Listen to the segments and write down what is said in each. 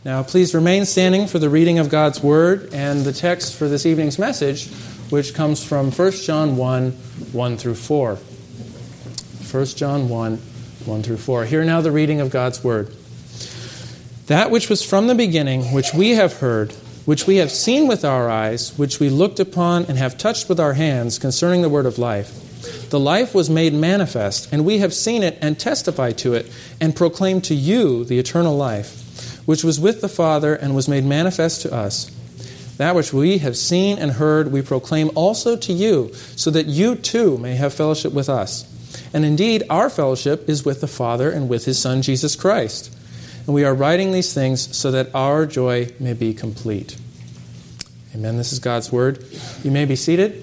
Now, please remain standing for the reading of God's Word and the text for this evening's message, which comes from 1 John 1, 1 through 4. 1 John 1, 1 through 4. Hear now the reading of God's Word. That which was from the beginning, which we have heard, which we have seen with our eyes, which we looked upon and have touched with our hands concerning the word of life. The life was made manifest, and we have seen it and testified to it, and proclaimed to you the eternal life, which was with the Father and was made manifest to us. That which we have seen and heard we proclaim also to you, so that you too may have fellowship with us. And indeed, our fellowship is with the Father and with His Son, Jesus Christ. And we are writing these things so that our joy may be complete. Amen. This is God's Word. You may be seated.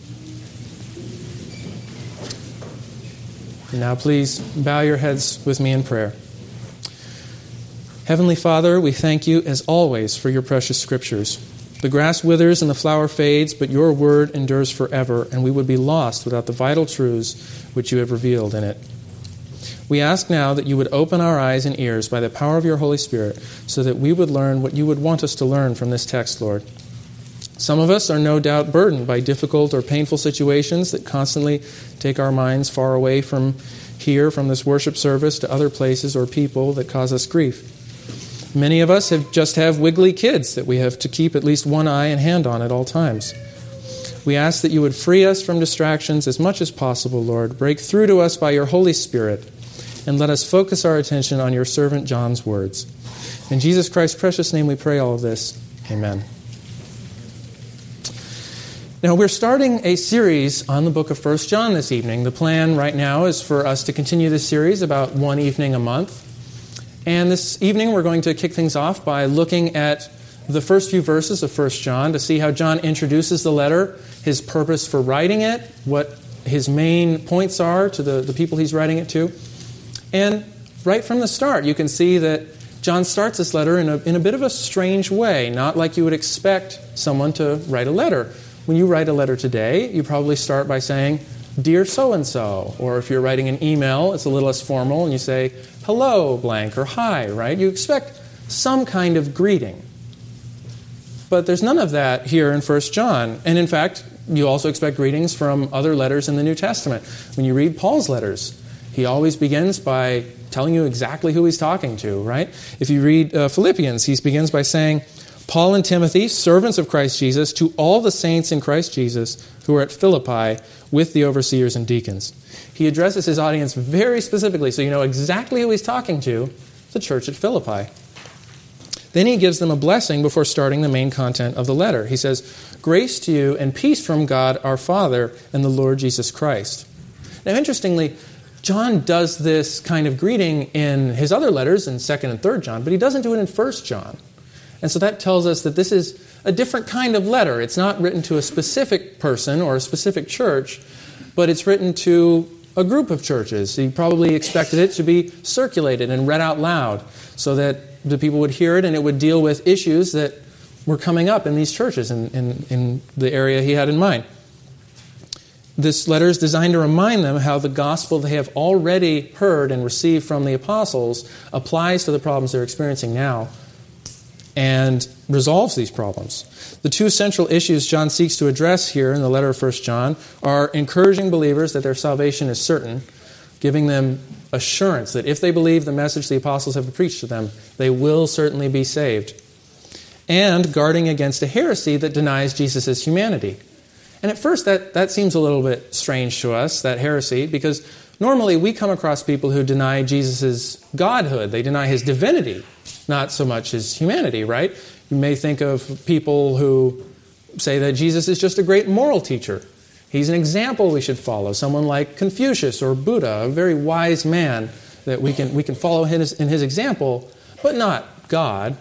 And now please bow your heads with me in prayer. Heavenly Father, we thank you as always for your precious Scriptures. The grass withers and the flower fades, but your word endures forever, and we would be lost without the vital truths which you have revealed in it. We ask now that you would open our eyes and ears by the power of your Holy Spirit so that we would learn what you would want us to learn from this text, Lord. Some of us are no doubt burdened by difficult or painful situations that constantly take our minds far away from here, from this worship service, to other places or people that cause us grief. Many of us just have wiggly kids that we have to keep at least one eye and hand on at all times. We ask that you would free us from distractions as much as possible, Lord. Break through to us by your Holy Spirit, and let us focus our attention on your servant John's words. In Jesus Christ's precious name we pray all of this. Amen. Now, we're starting a series on the book of 1 John this evening. The plan right now is for us to continue this series about one evening a month. And this evening we're going to kick things off by looking at the first few verses of 1 John to see how John introduces the letter, his purpose for writing it, what his main points are to the people he's writing it to. And right from the start, you can see that John starts this letter in a bit of a strange way, not like you would expect someone to write a letter. When you write a letter today, you probably start by saying, "Dear so-and-so," or if you're writing an email, it's a little less formal, and you say, "Hello, blank," or "Hi," right? You expect some kind of greeting. But there's none of that here in 1 John. And in fact, you also expect greetings from other letters in the New Testament. When you read Paul's letters, he always begins by telling you exactly who he's talking to, right? If you read Philippians, he begins by saying, "Paul and Timothy, servants of Christ Jesus, to all the saints in Christ Jesus who are at Philippi with the overseers and deacons." He addresses his audience very specifically, so you know exactly who he's talking to, the church at Philippi. Then he gives them a blessing before starting the main content of the letter. He says, "Grace to you and peace from God our Father and the Lord Jesus Christ." Now, interestingly, John does this kind of greeting in his other letters in 2nd and 3rd John, but he doesn't do it in 1 John. And so that tells us that this is a different kind of letter. It's not written to a specific person or a specific church, but it's written to a group of churches. He probably expected it to be circulated and read out loud so that the people would hear it and it would deal with issues that were coming up in these churches in the area he had in mind. This letter is designed to remind them how the gospel they have already heard and received from the apostles applies to the problems they're experiencing now and resolves these problems. The two central issues John seeks to address here in the letter of 1 John are encouraging believers that their salvation is certain, giving them assurance that if they believe the message the apostles have preached to them, they will certainly be saved, and guarding against a heresy that denies Jesus' humanity. And at first that seems a little bit strange to us, that heresy, because normally we come across people who deny Jesus' godhood. They deny his divinity, not so much his humanity, right? You may think of people who say that Jesus is just a great moral teacher. He's an example we should follow, someone like Confucius or Buddha, a very wise man that we can follow in his example, but not God.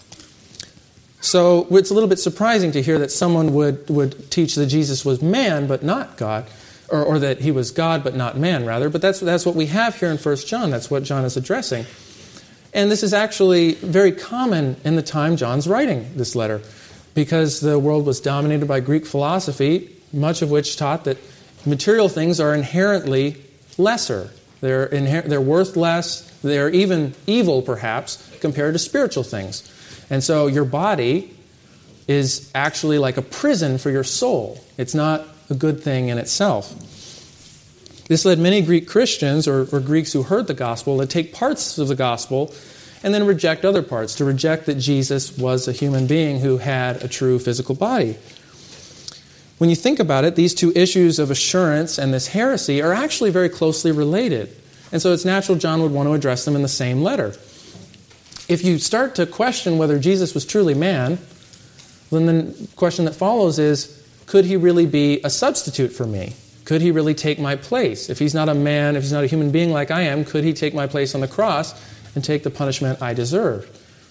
So it's a little bit surprising to hear that someone would teach that Jesus was man but not God, or that he was God but not man, rather. But that's what we have here in 1 John. That's what John is addressing. And this is actually very common in the time John's writing this letter, because the world was dominated by Greek philosophy, much of which taught that material things are inherently lesser. They're worth less. They're even evil, perhaps, compared to spiritual things. And so your body is actually like a prison for your soul. It's not a good thing in itself. This led many Greek Christians or Greeks who heard the gospel to take parts of the gospel and then reject other parts, to reject that Jesus was a human being who had a true physical body. When you think about it, these two issues of assurance and this heresy are actually very closely related. And so it's natural John would want to address them in the same letter. If you start to question whether Jesus was truly man, then the question that follows is, could he really be a substitute for me? Could he really take my place? If he's not a man, if he's not a human being like I am, could he take my place on the cross and take the punishment I deserved?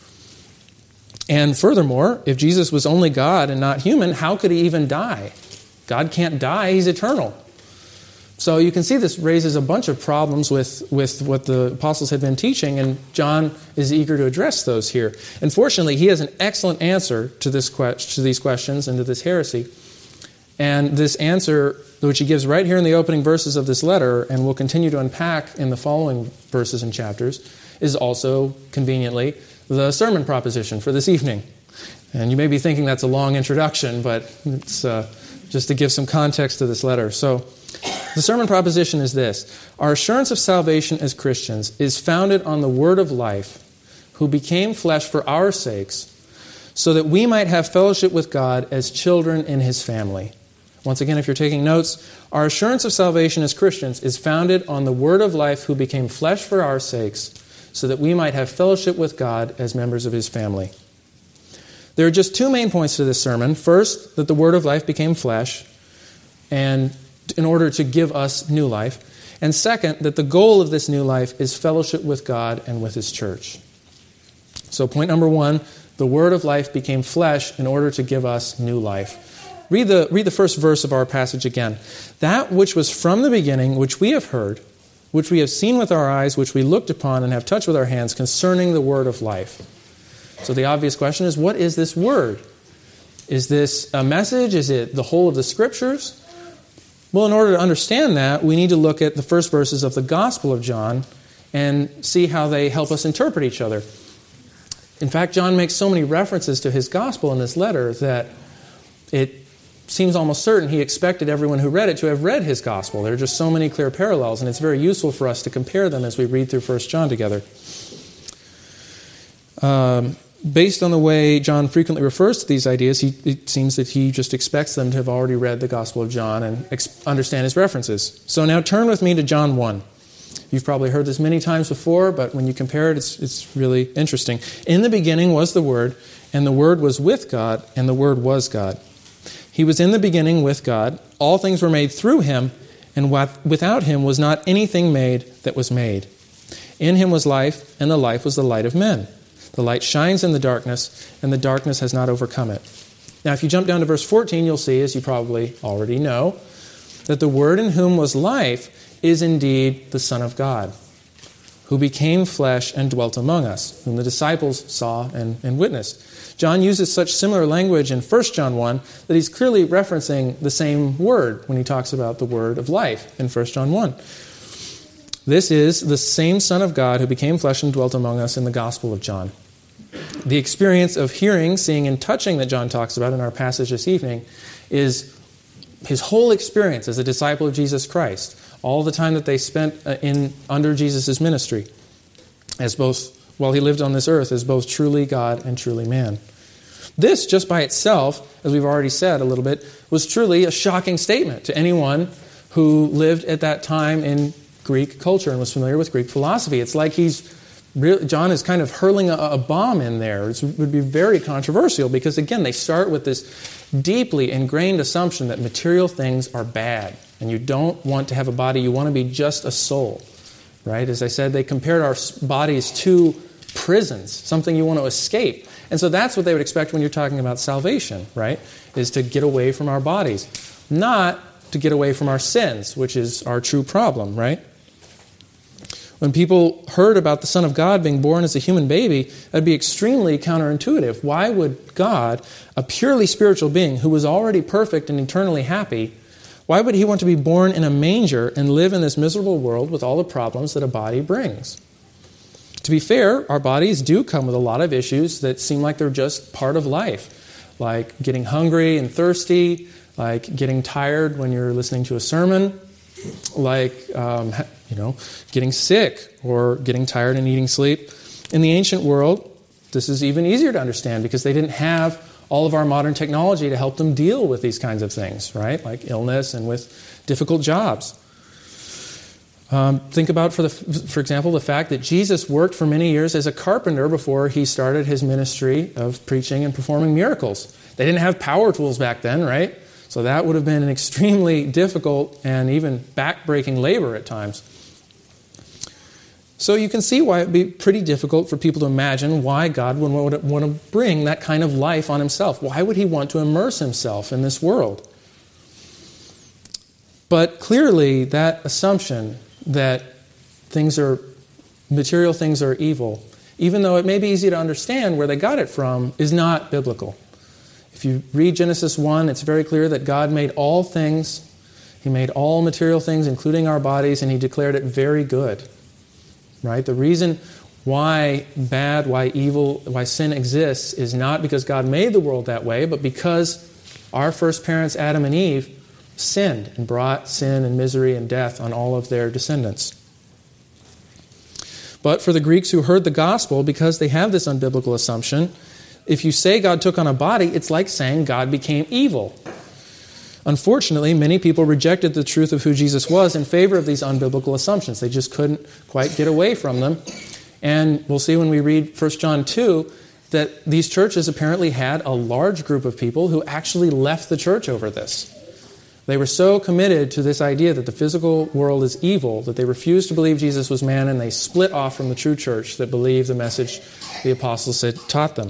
And furthermore, if Jesus was only God and not human, how could he even die? God can't die, he's eternal. So you can see this raises a bunch of problems with what the apostles had been teaching, and John is eager to address those here. And fortunately, he has an excellent answer to these questions and to this heresy. And this answer, which he gives right here in the opening verses of this letter, and will continue to unpack in the following verses and chapters, is also, conveniently, the sermon proposition for this evening. And you may be thinking that's a long introduction, but it's just to give some context to this letter. So, the sermon proposition is this: our assurance of salvation as Christians is founded on the Word of life, who became flesh for our sakes, so that we might have fellowship with God as children in His family. Once again, if you're taking notes, our assurance of salvation as Christians is founded on the Word of life, who became flesh for our sakes, so that we might have fellowship with God as members of His family. There are just two main points to this sermon. First, that the Word of life became flesh, and in order to give us new life. And second, that the goal of this new life is fellowship with God and with His church. So point number one, the Word of life became flesh in order to give us new life. Read the first verse of our passage again. That which was from the beginning, which we have heard, which we have seen with our eyes, which we looked upon and have touched with our hands, concerning the Word of life. So the obvious question is, what is this Word? Is this a message? Is it the whole of the Scriptures? Well, in order to understand that, we need to look at the first verses of the Gospel of John and see how they help us interpret each other. In fact, John makes so many references to his Gospel in this letter that it seems almost certain he expected everyone who read it to have read his Gospel. There are just so many clear parallels, and it's very useful for us to compare them as we read through 1 John together. Based on the way John frequently refers to these ideas, it seems that he just expects them to have already read the Gospel of John and understand his references. So now turn with me to John 1. You've probably heard this many times before, but when you compare it, it's really interesting. In the beginning was the Word, and the Word was with God, and the Word was God. He was in the beginning with God. All things were made through Him, and without Him was not anything made that was made. In Him was life, and the life was the light of men. The light shines in the darkness, and the darkness has not overcome it. Now, if you jump down to verse 14, you'll see, as you probably already know, that the Word in whom was life is indeed the Son of God, who became flesh and dwelt among us, whom the disciples saw and witnessed. John uses such similar language in 1 John 1 that he's clearly referencing the same word when he talks about the Word of life in 1 John 1. This is the same Son of God who became flesh and dwelt among us in the Gospel of John. The experience of hearing, seeing, and touching that John talks about in our passage this evening is his whole experience as a disciple of Jesus Christ, all the time that they spent under Jesus' ministry, as both while he lived on this earth as both truly God and truly man. This, just by itself, as we've already said a little bit, was truly a shocking statement to anyone who lived at that time in Greek culture and was familiar with Greek philosophy. It's like John is kind of hurling a bomb in there. It would be very controversial because, again, they start with this deeply ingrained assumption that material things are bad and you don't want to have a body. You want to be just a soul, right? As I said, they compared our bodies to prisons, something you want to escape. And so that's what they would expect when you're talking about salvation, right? Is to get away from our bodies, not to get away from our sins, which is our true problem, right? When people heard about the Son of God being born as a human baby, that'd be extremely counterintuitive. Why would God, a purely spiritual being who was already perfect and eternally happy, why would He want to be born in a manger and live in this miserable world with all the problems that a body brings? To be fair, our bodies do come with a lot of issues that seem like they're just part of life, like getting hungry and thirsty, like getting tired when you're listening to a sermon, like getting sick or getting tired and needing sleep. In the ancient world, this is even easier to understand because they didn't have all of our modern technology to help them deal with these kinds of things, right? Like illness and with difficult jobs. Think about, for example, the fact that Jesus worked for many years as a carpenter before he started his ministry of preaching and performing miracles. They didn't have power tools back then, right? So that would have been an extremely difficult and even back-breaking labor at times. So you can see why it would be pretty difficult for people to imagine why God would want to bring that kind of life on himself. Why would he want to immerse himself in this world? But clearly that assumption that material things are evil, even though it may be easy to understand where they got it from, is not biblical. If you read Genesis 1, it's very clear that God made all things. He made all material things, including our bodies, and he declared it very good. Right? The reason why evil, why sin exists is not because God made the world that way, but because our first parents, Adam and Eve, sinned and brought sin and misery and death on all of their descendants. But for the Greeks who heard the gospel, because they have this unbiblical assumption, if you say God took on a body, it's like saying God became evil. Unfortunately, many people rejected the truth of who Jesus was in favor of these unbiblical assumptions. They just couldn't quite get away from them. And we'll see when we read 1 John 2 that these churches apparently had a large group of people who actually left the church over this. They were so committed to this idea that the physical world is evil that they refused to believe Jesus was man, and they split off from the true church that believed the message the apostles had taught them.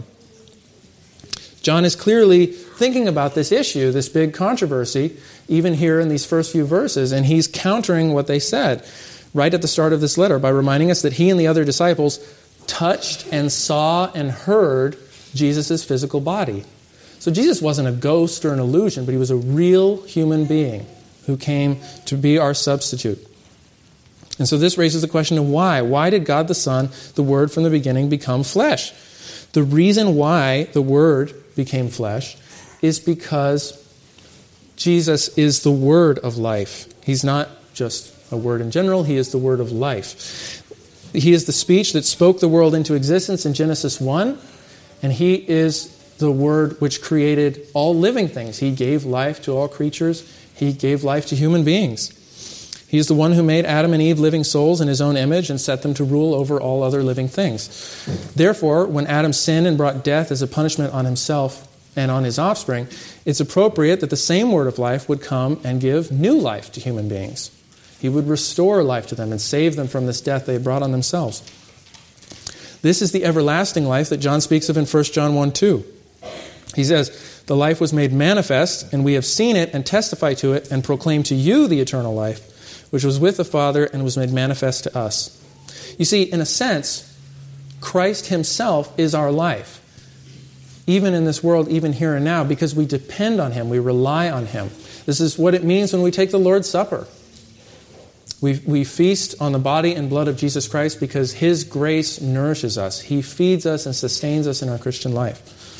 John is clearly thinking about this issue, this big controversy, even here in these first few verses, and he's countering what they said right at the start of this letter by reminding us that he and the other disciples touched and saw and heard Jesus' physical body. So Jesus wasn't a ghost or an illusion, but he was a real human being who came to be our substitute. And so this raises the question of why. Why did God the Son, the Word from the beginning, become flesh? The reason why the Word became flesh is because Jesus is the Word of life. He's not just a word in general, he is the Word of life. He is the speech that spoke the world into existence in Genesis 1, and he is the Word which created all living things. He gave life to all creatures. He gave life to human beings. He is the one who made Adam and Eve living souls in his own image and set them to rule over all other living things. Therefore, when Adam sinned and brought death as a punishment on himself and on his offspring, it's appropriate that the same Word of life would come and give new life to human beings. He would restore life to them and save them from this death they had brought on themselves. This is the everlasting life that John speaks of in 1 John 1:2. He says, "The life was made manifest, and we have seen it and testify to it and proclaim to you the eternal life, which was with the Father and was made manifest to us." You see, in a sense, Christ himself is our life, even in this world, even here and now, because we depend on him, we rely on him. This is what it means when we take the Lord's Supper. We feast on the body and blood of Jesus Christ because his grace nourishes us. He feeds us and sustains us in our Christian life,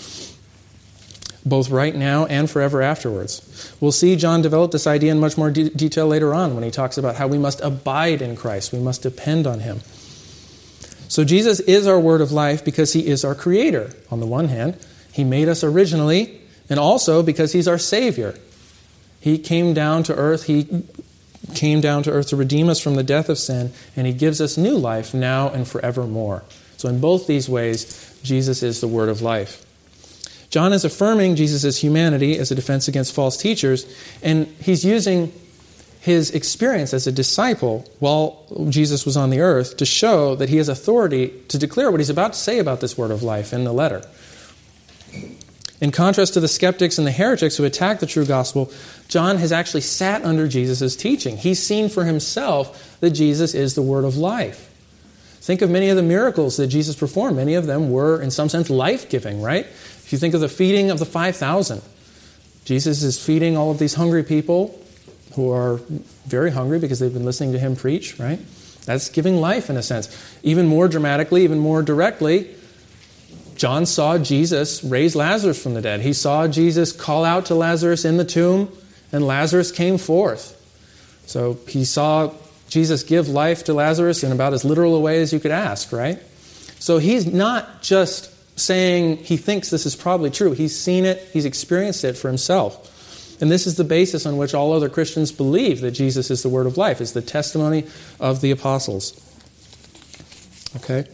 both right now and forever afterwards. We'll see John develop this idea in much more detail later on when he talks about how we must abide in Christ. We must depend on him. So Jesus is our Word of life because he is our Creator. On the one hand, he made us originally, and also because he's our Savior. He came down to earth. He came down to earth to redeem us from the death of sin, and he gives us new life now and forevermore. So in both these ways, Jesus is the Word of life. John is affirming Jesus' humanity as a defense against false teachers, and he's using his experience as a disciple while Jesus was on the earth to show that he has authority to declare what he's about to say about this Word of life in the letter. In contrast to the skeptics and the heretics who attack the true gospel, John has actually sat under Jesus' teaching. He's seen for himself that Jesus is the Word of life. Think of many of the miracles that Jesus performed. Many of them were, in some sense, life-giving, right? If you think of the feeding of the 5,000, Jesus is feeding all of these hungry people who are very hungry because they've been listening to him preach, right? That's giving life in a sense. Even more dramatically, even more directly, John saw Jesus raise Lazarus from the dead. He saw Jesus call out to Lazarus in the tomb, and Lazarus came forth. So he saw Jesus give life to Lazarus in about as literal a way as you could ask, right? So he's not just saying he thinks this is probably true. He's seen it, he's experienced it for himself. And this is the basis on which all other Christians believe that Jesus is the word of life, is the testimony of the apostles. Okay?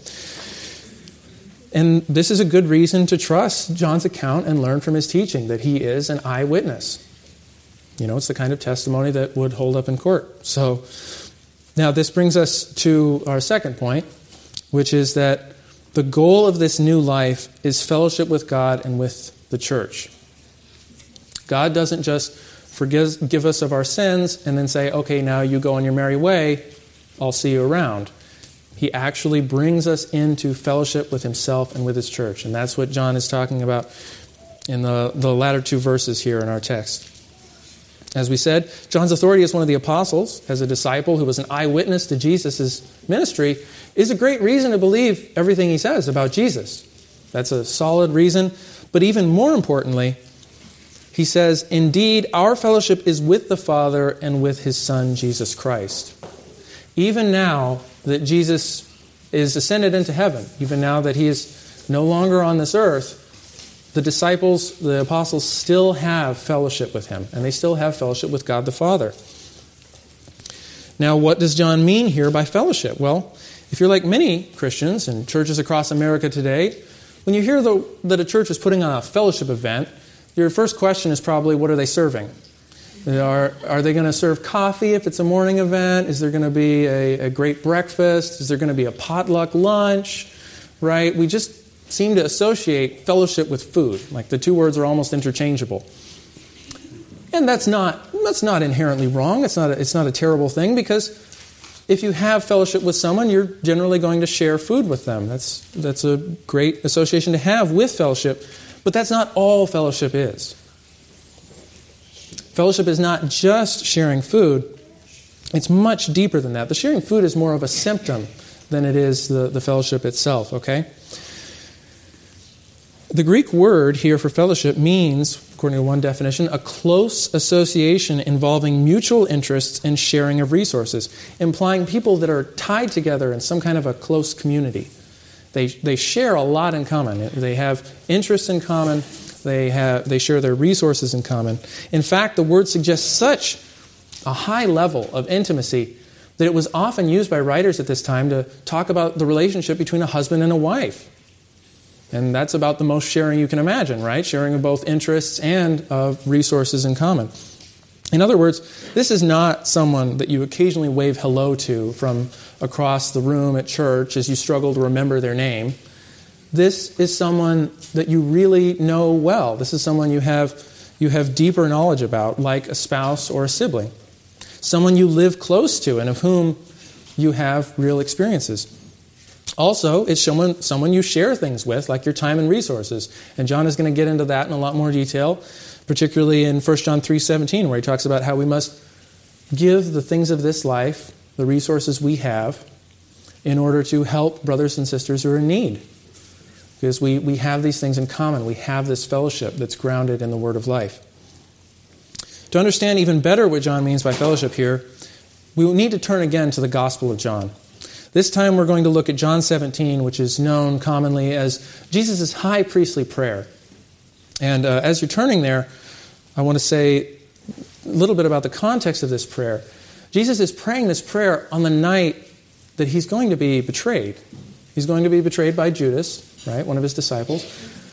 And this is a good reason to trust John's account and learn from his teaching that he is an eyewitness. You know, it's the kind of testimony that would hold up in court. So, now this brings us to our second point, which is that the goal of this new life is fellowship with God and with the church. God doesn't just forgive us of our sins and then say, okay, now you go on your merry way, I'll see you around. He actually brings us into fellowship with himself and with his church. And that's what John is talking about in the latter two verses here in our text. As we said, John's authority as one of the apostles, as a disciple who was an eyewitness to Jesus' ministry, is a great reason to believe everything he says about Jesus. That's a solid reason. But even more importantly, he says, indeed, our fellowship is with the Father and with his Son, Jesus Christ. Even now that Jesus is ascended into heaven, even now that he is no longer on this earth, the disciples, the apostles, still have fellowship with him, and they still have fellowship with God the Father. Now, what does John mean here by fellowship? Well, if you're like many Christians and churches across America today, when you hear that a church is putting on a fellowship event, your first question is probably, what are they serving? Are they going to serve coffee if it's a morning event? Is there going to be a great breakfast? Is there going to be a potluck lunch? Right? We just seem to associate fellowship with food. Like the two words are almost interchangeable. And that's not inherently wrong. It's not a terrible thing, because if you have fellowship with someone, you're generally going to share food with them. That's a great association to have with fellowship. But that's not all fellowship is. Fellowship is not just sharing food. It's much deeper than that. The sharing food is more of a symptom than it is the fellowship itself, okay? The Greek word here for fellowship means, according to one definition, a close association involving mutual interests and sharing of resources, implying people that are tied together in some kind of a close community. They share a lot in common. They have interests in common. They share their resources in common. In fact, the word suggests such a high level of intimacy that it was often used by writers at this time to talk about the relationship between a husband and a wife. And that's about the most sharing you can imagine, right? Sharing of both interests and of resources in common. In other words, this is not someone that you occasionally wave hello to from across the room at church as you struggle to remember their name. This is someone that you really know well. This is someone you have deeper knowledge about, like a spouse or a sibling. Someone you live close to and of whom you have real experiences. Also, it's someone you share things with, like your time and resources. And John is going to get into that in a lot more detail, particularly in 1 John 3:17, where he talks about how we must give the things of this life, the resources we have, in order to help brothers and sisters who are in need. Because we have these things in common. We have this fellowship that's grounded in the word of life. To understand even better what John means by fellowship here, we will need to turn again to the Gospel of John. This time we're going to look at John 17, which is known commonly as Jesus' high priestly prayer. And as you're turning there, I want to say a little bit about the context of this prayer. Jesus is praying this prayer on the night that he's going to be betrayed. He's going to be betrayed by Judas, right, one of his disciples.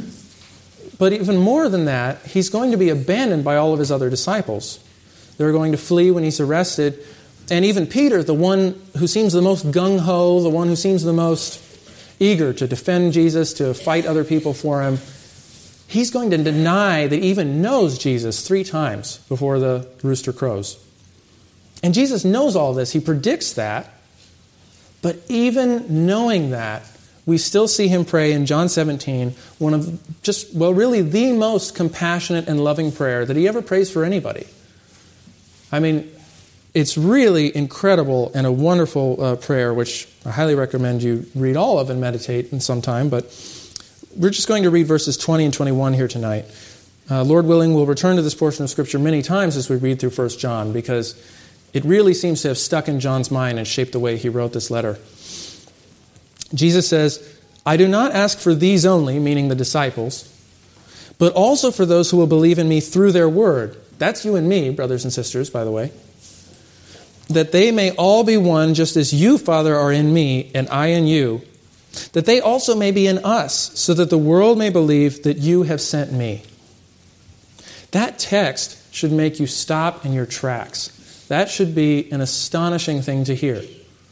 But even more than that, he's going to be abandoned by all of his other disciples. They're going to flee when he's arrested. And even Peter, the one who seems the most gung-ho, the one who seems the most eager to defend Jesus, to fight other people for him, he's going to deny that he even knows Jesus 3 times before the rooster crows. And Jesus knows all this. He predicts that. But even knowing that, we still see him pray in John 17, one of really the most compassionate and loving prayer that he ever prays for anybody. I mean, It's really incredible and a wonderful prayer, which I highly recommend you read all of and meditate in some time. But we're just going to read verses 20 and 21 here tonight. Lord willing, we'll return to this portion of Scripture many times as we read through 1 John, because it really seems to have stuck in John's mind and shaped the way he wrote this letter. Jesus says, I do not ask for these only, meaning the disciples, but also for those who will believe in me through their word. That's you and me, brothers and sisters, by the way. That they may all be one, just as you, Father, are in me, and I in you, that they also may be in us, so that the world may believe that you have sent me. That text should make you stop in your tracks. That should be an astonishing thing to hear.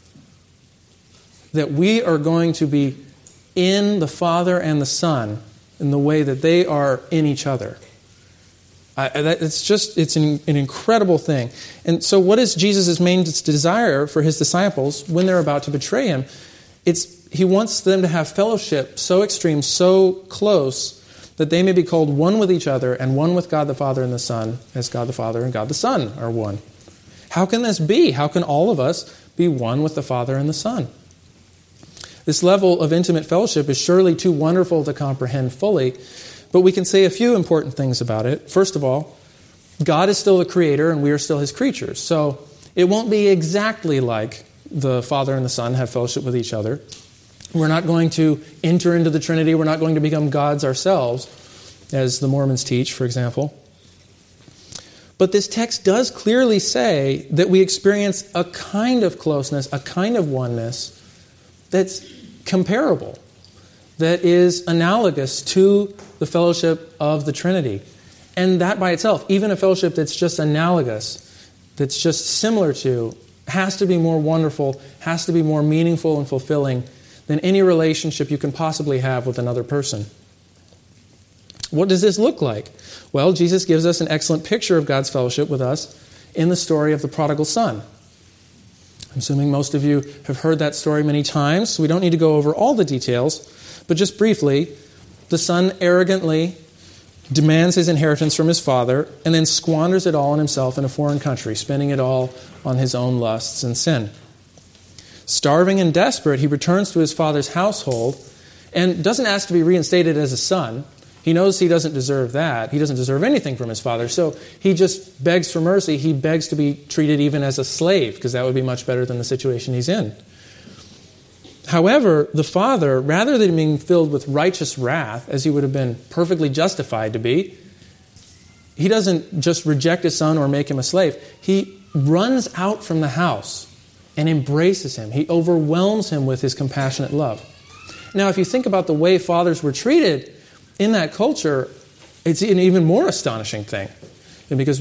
That we are going to be in the Father and the Son in the way that they are in each other. It's an incredible thing. And so what is Jesus' main desire for his disciples when they're about to betray him? He wants them to have fellowship so extreme, so close, that they may be called one with each other and one with God the Father and the Son, as God the Father and God the Son are one. How can this be? How can all of us be one with the Father and the Son? This level of intimate fellowship is surely too wonderful to comprehend fully, but we can say a few important things about it. First of all, God is still the Creator and we are still His creatures. So it won't be exactly like the Father and the Son have fellowship with each other. We're not going to enter into the Trinity. We're not going to become gods ourselves, as the Mormons teach, for example. But this text does clearly say that we experience a kind of closeness, a kind of oneness that's comparable, that is analogous to the fellowship of the Trinity. And that by itself, even a fellowship that's just analogous, that's just similar to, has to be more wonderful, has to be more meaningful and fulfilling than any relationship you can possibly have with another person. What does this look like? Well, Jesus gives us an excellent picture of God's fellowship with us in the story of the prodigal son. I'm assuming most of you have heard that story many times, so we don't need to go over all the details. But just briefly, the son arrogantly demands his inheritance from his father and then squanders it all on himself in a foreign country, spending it all on his own lusts and sin. Starving and desperate, he returns to his father's household and doesn't ask to be reinstated as a son. He knows he doesn't deserve that. He doesn't deserve anything from his father. So he just begs for mercy. He begs to be treated even as a slave, because that would be much better than the situation he's in. However, the father, rather than being filled with righteous wrath, as he would have been perfectly justified to be, he doesn't just reject his son or make him a slave. He runs out from the house and embraces him. He overwhelms him with his compassionate love. Now, if you think about the way fathers were treated in that culture, it's an even more astonishing thing. Because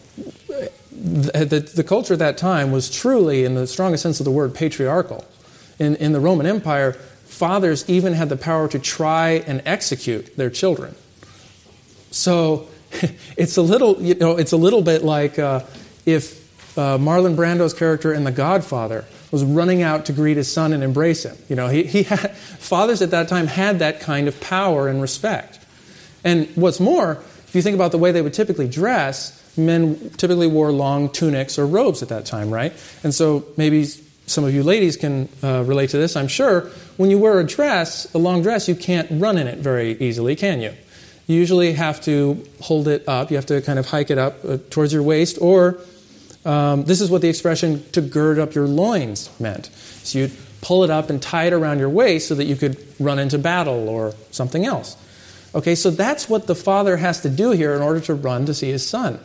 the culture at that time was truly, in the strongest sense of the word, patriarchal. In the Roman Empire, fathers even had the power to try and execute their children. So it's a little bit like if Marlon Brando's character in The Godfather was running out to greet his son and embrace him. Fathers at that time had that kind of power and respect. And what's more, if you think about the way they would typically dress, men typically wore long tunics or robes at that time, right? And so maybe some of you ladies can relate to this, I'm sure. When you wear a long dress, you can't run in it very easily, can you? You usually have to hold it up. You have to kind of hike it up towards your waist, or this is what the expression "to gird up your loins" meant. So you'd pull it up and tie it around your waist so that you could run into battle or something else. Okay, so that's what the father has to do here in order to run to see his son.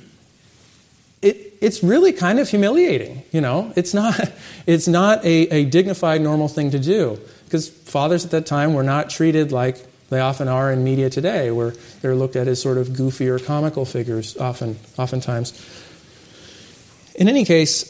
It's really kind of humiliating, It's not a dignified, normal thing to do, because fathers at that time were not treated like they often are in media today, where they're looked at as sort of goofy or comical figures oftentimes. In any case,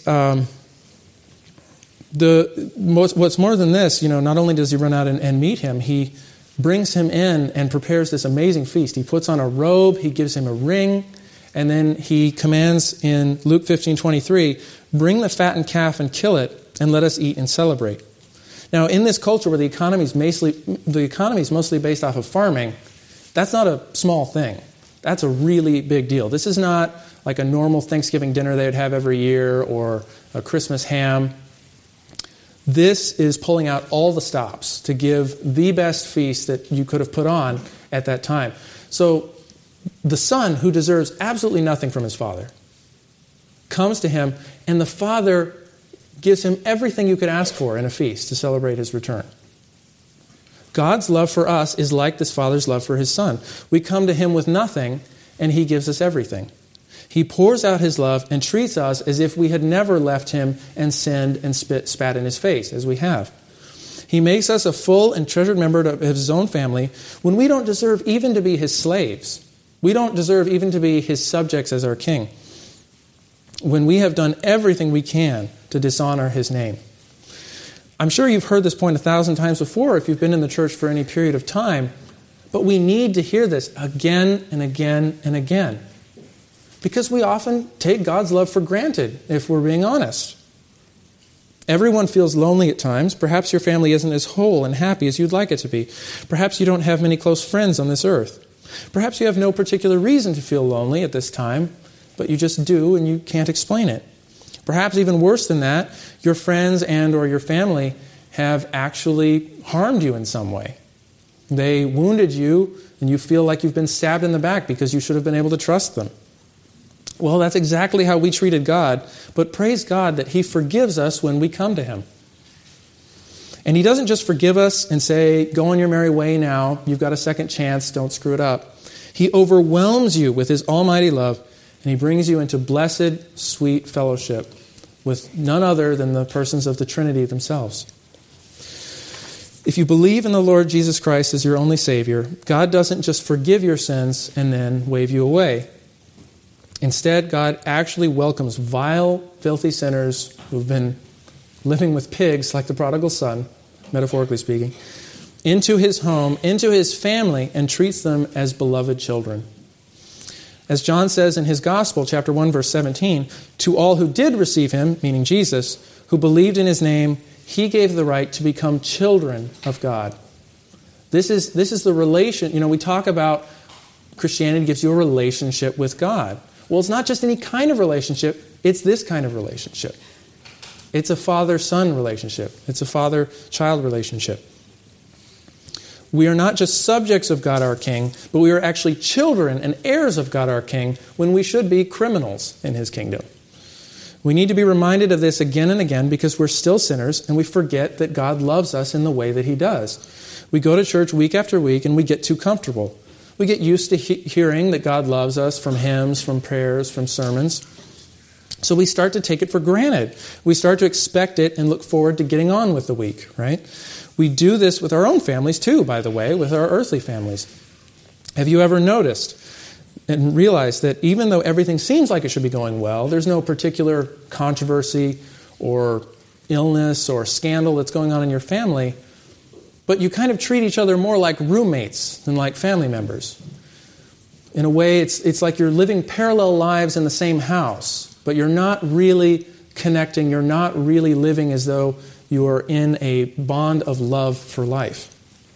what's more than this, not only does he run out and meet him, he brings him in and prepares this amazing feast. He puts on a robe, he gives him a ring, and then he commands in Luke 15:23, "Bring the fattened calf and kill it, and let us eat and celebrate." Now, in this culture where the economy is mostly based off of farming, that's not a small thing. That's a really big deal. This is not like a normal Thanksgiving dinner they would have every year or a Christmas ham. This is pulling out all the stops to give the best feast that you could have put on at that time. So the son, who deserves absolutely nothing from his father, comes to him, and the father gives him everything you could ask for in a feast to celebrate his return. God's love for us is like this father's love for his son. We come to him with nothing, and he gives us everything. He pours out his love and treats us as if we had never left him and sinned and spat in his face, as we have. He makes us a full and treasured member of his own family when we don't deserve even to be his slaves. We don't deserve even to be his subjects as our king, when we have done everything we can to dishonor his name. I'm sure you've heard this point 1,000 times before if you've been in the church for any period of time, but we need to hear this again and again and again, because we often take God's love for granted, if we're being honest. Everyone feels lonely at times. Perhaps your family isn't as whole and happy as you'd like it to be. Perhaps you don't have many close friends on this earth. Perhaps you have no particular reason to feel lonely at this time, but you just do and you can't explain it. Perhaps even worse than that, your friends and or your family have actually harmed you in some way. They wounded you and you feel like you've been stabbed in the back because you should have been able to trust them. Well, that's exactly how we treated God, but praise God that he forgives us when we come to him. And he doesn't just forgive us and say, go on your merry way now, you've got a second chance, don't screw it up. He overwhelms you with his almighty love, and he brings you into blessed, sweet fellowship with none other than the persons of the Trinity themselves. If you believe in the Lord Jesus Christ as your only Savior, God doesn't just forgive your sins and then wave you away. Instead, God actually welcomes vile, filthy sinners who've been living with pigs like the prodigal son, metaphorically speaking, into his home, into his family, and treats them as beloved children. As John says in his Gospel, chapter 1, verse 17, to all who did receive him, meaning Jesus, who believed in his name, he gave the right to become children of God. This is the relation. We talk about Christianity gives you a relationship with God. Well, it's not just any kind of relationship, it's this kind of relationship. It's a father-son relationship. It's a father-child relationship. We are not just subjects of God our King, but we are actually children and heirs of God our King when we should be criminals in his kingdom. We need to be reminded of this again and again because we're still sinners and we forget that God loves us in the way that he does. We go to church week after week and we get too comfortable. We get used to hearing that God loves us from hymns, from prayers, from sermons. So we start to take it for granted. We start to expect it and look forward to getting on with the week, right? We do this with our own families too, by the way, with our earthly families. Have you ever noticed and realized that even though everything seems like it should be going well, there's no particular controversy or illness or scandal that's going on in your family, but you kind of treat each other more like roommates than like family members. In a way, it's like you're living parallel lives in the same house, but you're not really connecting, you're not really living as though you are in a bond of love for life.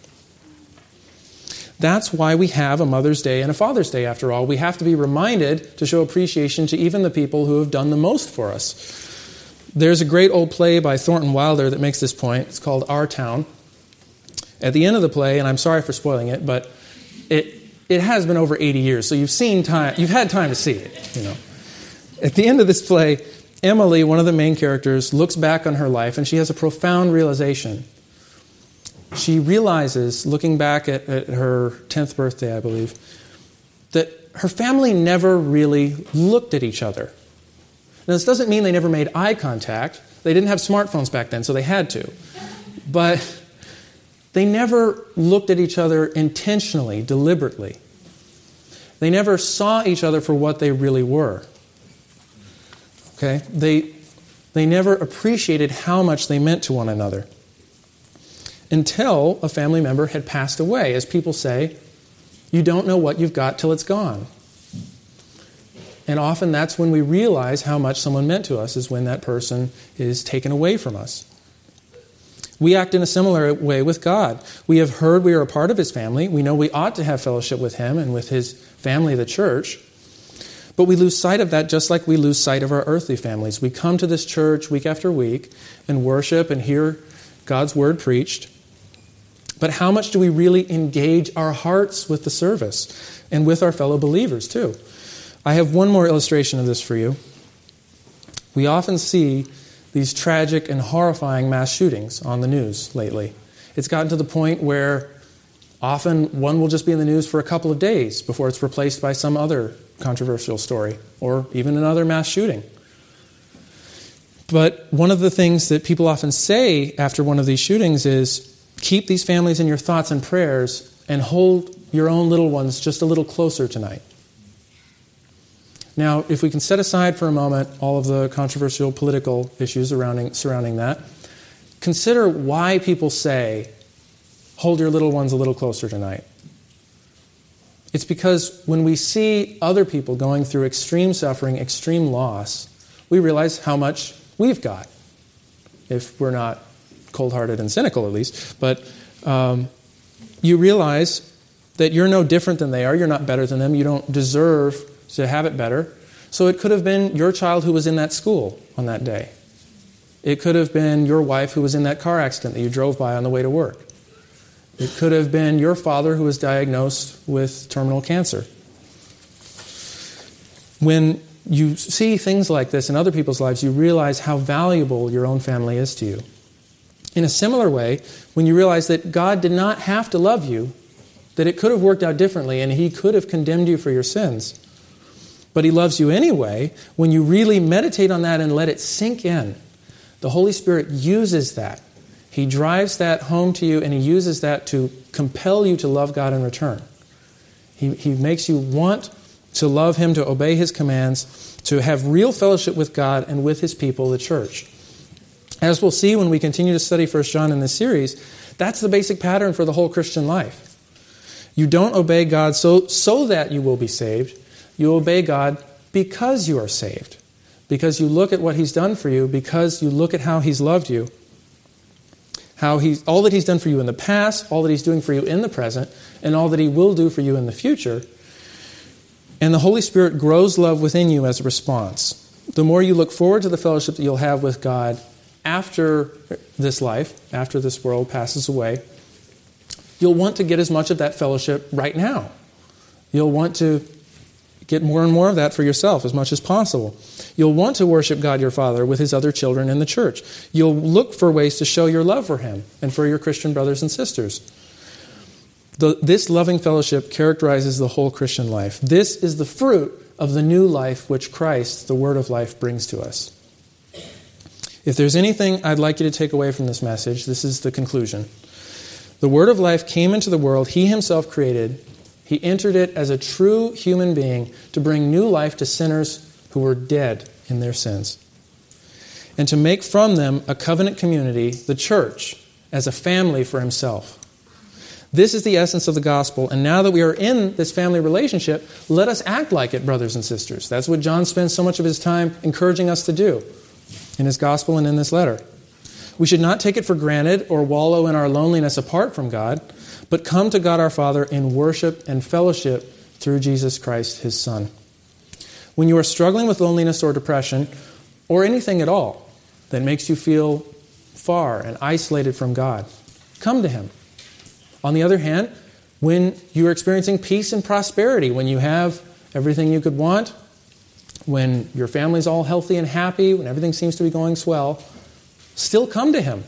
That's why we have a Mother's Day and a Father's Day, after all. We have to be reminded to show appreciation to even the people who have done the most for us. There's a great old play by Thornton Wilder that makes this point. It's called Our Town. At the end of the play, and I'm sorry for spoiling it, but it has been over 80 years, so you've had time to see it. At the end of this play, Emily, one of the main characters, looks back on her life and she has a profound realization. She realizes, looking back at her 10th birthday, I believe, that her family never really looked at each other. Now, this doesn't mean they never made eye contact. They didn't have smartphones back then, so they had to. But they never looked at each other intentionally, deliberately. They never saw each other for what they really were. Okay? They never appreciated how much they meant to one another until a family member had passed away. As people say, you don't know what you've got till it's gone. And often that's when we realize how much someone meant to us, is when that person is taken away from us. We act in a similar way with God. We have heard we are a part of his family. We know we ought to have fellowship with him and with his family, the church. But we lose sight of that just like we lose sight of our earthly families. We come to this church week after week and worship and hear God's word preached. But how much do we really engage our hearts with the service and with our fellow believers too? I have one more illustration of this for you. We often see these tragic and horrifying mass shootings on the news lately. It's gotten to the point where often one will just be in the news for a couple of days before it's replaced by some other controversial story or even another mass shooting. But one of the things that people often say after one of these shootings is, keep these families in your thoughts and prayers and hold your own little ones just a little closer tonight. Now, if we can set aside for a moment all of the controversial political issues surrounding that, consider why people say, hold your little ones a little closer tonight. It's because when we see other people going through extreme suffering, extreme loss, we realize how much we've got, if we're not cold-hearted and cynical at least. But you realize that you're no different than they are. You're not better than them. You don't deserve to have it better. So it could have been your child who was in that school on that day. It could have been your wife who was in that car accident that you drove by on the way to work. It could have been your father who was diagnosed with terminal cancer. When you see things like this in other people's lives, you realize how valuable your own family is to you. In a similar way, when you realize that God did not have to love you, that it could have worked out differently and he could have condemned you for your sins, but he loves you anyway, when you really meditate on that and let it sink in, the Holy Spirit uses that. He drives that home to you and he uses that to compel you to love God in return. He makes you want to love him, to obey his commands, to have real fellowship with God and with his people, the church. As we'll see when we continue to study 1 John in this series, that's the basic pattern for the whole Christian life. You don't obey God so that you will be saved. You obey God because you are saved. Because you look at what he's done for you, because you look at how he's loved you, all that he's done for you in the past, all that he's doing for you in the present, and all that he will do for you in the future. And the Holy Spirit grows love within you as a response. The more you look forward to the fellowship that you'll have with God after this life, after this world passes away, you'll want to get as much of that fellowship right now. You'll want to get more and more of that for yourself as much as possible. You'll want to worship God your Father with his other children in the church. You'll look for ways to show your love for him and for your Christian brothers and sisters. This loving fellowship characterizes the whole Christian life. This is the fruit of the new life which Christ, the Word of life, brings to us. If there's anything I'd like you to take away from this message, this is the conclusion. The Word of life came into the world he himself created. He entered it as a true human being to bring new life to sinners who were dead in their sins, and to make from them a covenant community, the church, as a family for himself. This is the essence of the gospel, and now that we are in this family relationship, let us act like it, brothers and sisters. That's what John spends so much of his time encouraging us to do in his gospel and in this letter. We should not take it for granted or wallow in our loneliness apart from God, but come to God our Father in worship and fellowship through Jesus Christ, his Son. When you are struggling with loneliness or depression, or anything at all that makes you feel far and isolated from God, come to him. On the other hand, when you're experiencing peace and prosperity, when you have everything you could want, when your family's all healthy and happy, when everything seems to be going swell, still come to him.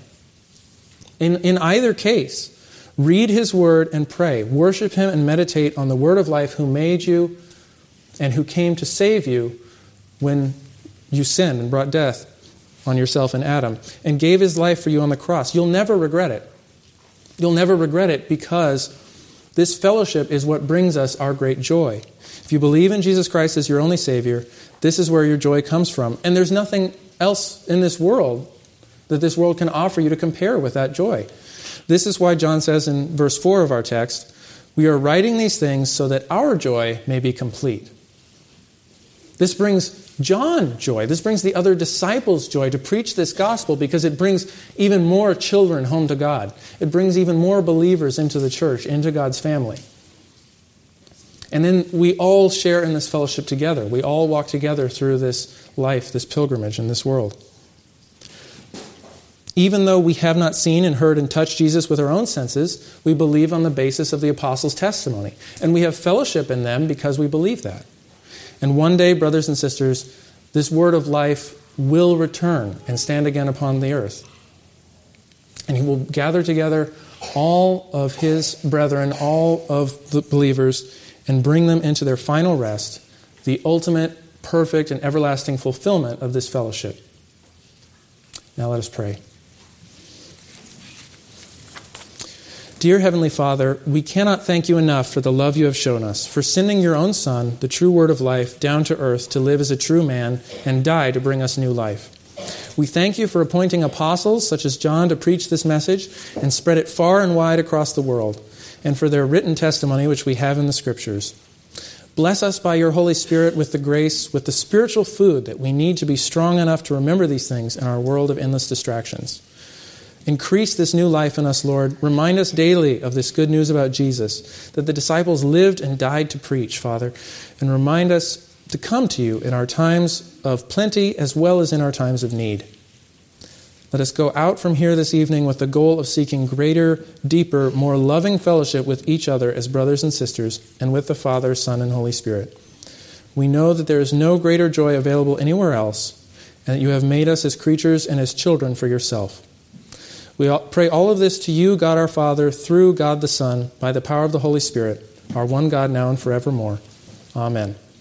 In either case, read his word and pray. Worship him and meditate on the word of life who made you and who came to save you when you sinned and brought death on yourself and Adam, and gave his life for you on the cross. You'll never regret it. You'll never regret it because this fellowship is what brings us our great joy. If you believe in Jesus Christ as your only Savior, this is where your joy comes from. And there's nothing else in this world that this world can offer you to compare with that joy. This is why John says in verse 4 of our text, we are writing these things so that our joy may be complete. This brings John joy. This brings the other disciples joy to preach this gospel because it brings even more children home to God. It brings even more believers into the church, into God's family. And then we all share in this fellowship together. We all walk together through this life, this pilgrimage in this world. Even though we have not seen and heard and touched Jesus with our own senses, we believe on the basis of the apostles' testimony. And we have fellowship in them because we believe that. And one day, brothers and sisters, this word of life will return and stand again upon the earth. And he will gather together all of his brethren, all of the believers, and bring them into their final rest, the ultimate, perfect, and everlasting fulfillment of this fellowship. Now let us pray. Dear Heavenly Father, we cannot thank you enough for the love you have shown us, for sending your own Son, the true Word of life, down to earth to live as a true man and die to bring us new life. We thank you for appointing apostles such as John to preach this message and spread it far and wide across the world, and for their written testimony which we have in the Scriptures. Bless us by your Holy Spirit with the grace, with the spiritual food that we need to be strong enough to remember these things in our world of endless distractions. Increase this new life in us, Lord. Remind us daily of this good news about Jesus, that the disciples lived and died to preach, Father. And remind us to come to you in our times of plenty as well as in our times of need. Let us go out from here this evening with the goal of seeking greater, deeper, more loving fellowship with each other as brothers and sisters, and with the Father, Son, and Holy Spirit. We know that there is no greater joy available anywhere else, and that you have made us as creatures and as children for yourself. We pray all of this to you, God our Father, through God the Son, by the power of the Holy Spirit, our one God now and forevermore. Amen.